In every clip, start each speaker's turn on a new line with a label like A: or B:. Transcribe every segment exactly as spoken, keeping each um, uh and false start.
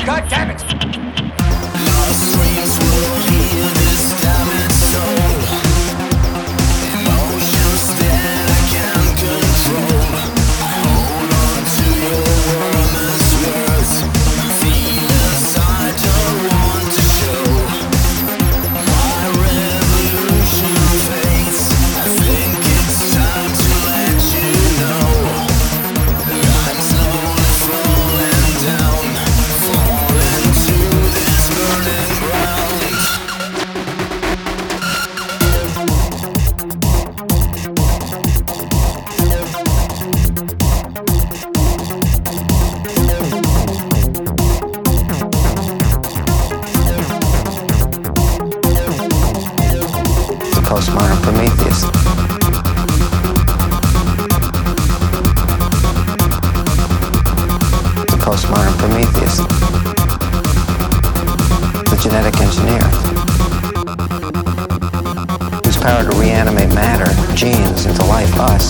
A: God damn it!
B: Lost dreams will heal this damaged soul. Emotions that I can't control. I hold on to your warmest words. Feelings I don't want to show. My revolution fades. I think it's time to let you know. I'm slowly falling down, falling to this burning ground.
C: The postmodern Prometheus. The postmodern Prometheus. The genetic engineer. Whose power to reanimate matter, genes, into life, us,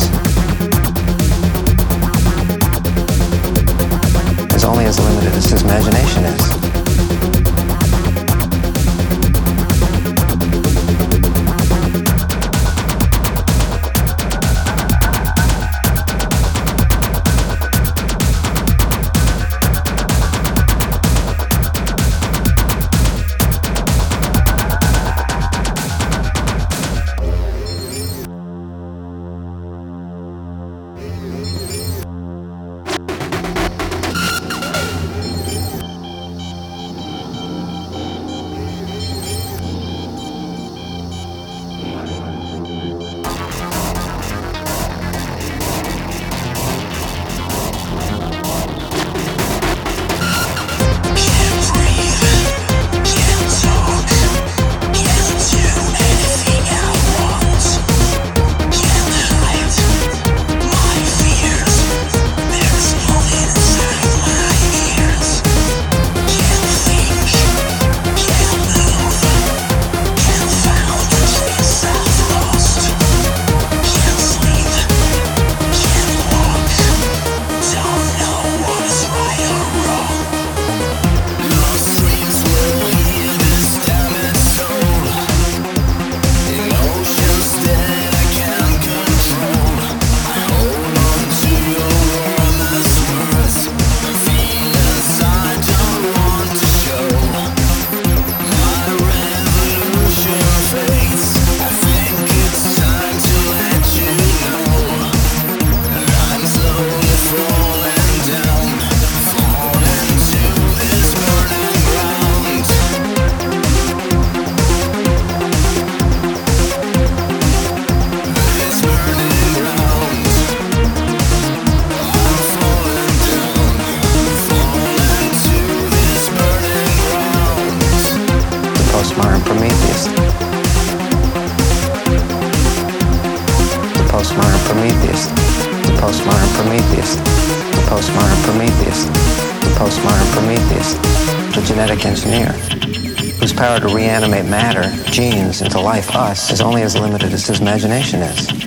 C: is only as limited as his imagination is. Postmodern Prometheus. The postmodern Prometheus. The postmodern Prometheus. The postmodern Prometheus. The postmodern Prometheus. The genetic engineer, whose power to reanimate matter, genes, into life, us, is only as limited as his imagination is.